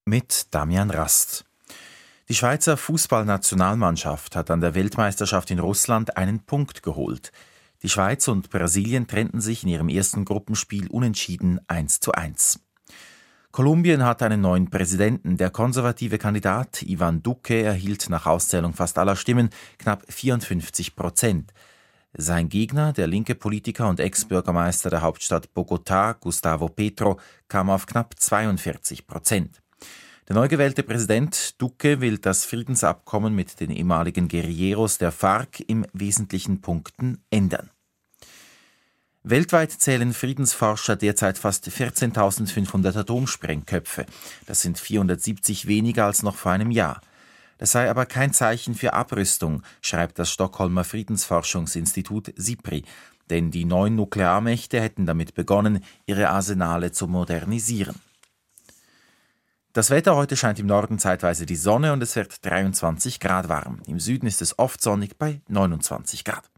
mit Damian Rast. Die Schweizer Fußballnationalmannschaft hat an der Weltmeisterschaft in Russland einen Punkt geholt. Die Schweiz und Brasilien trennten sich in ihrem ersten Gruppenspiel unentschieden 1:1. Kolumbien hat einen neuen Präsidenten. Der konservative Kandidat Iván Duque erhielt nach Auszählung fast aller Stimmen knapp 54%. Sein Gegner, der linke Politiker und Ex-Bürgermeister der Hauptstadt Bogotá, Gustavo Petro, kam auf knapp 42%. Der neu gewählte Präsident Duque will das Friedensabkommen mit den ehemaligen Guerilleros der FARC im wesentlichen Punkten ändern. Weltweit zählen Friedensforscher derzeit fast 14.500 Atomsprengköpfe. Das sind 470 weniger als noch vor einem Jahr. Das sei aber kein Zeichen für Abrüstung, schreibt das Stockholmer Friedensforschungsinstitut SIPRI. Denn die 9 Nuklearmächte hätten damit begonnen, ihre Arsenale zu modernisieren. Das Wetter: heute scheint im Norden zeitweise die Sonne und es wird 23 Grad warm. Im Süden ist es oft sonnig bei 29 Grad.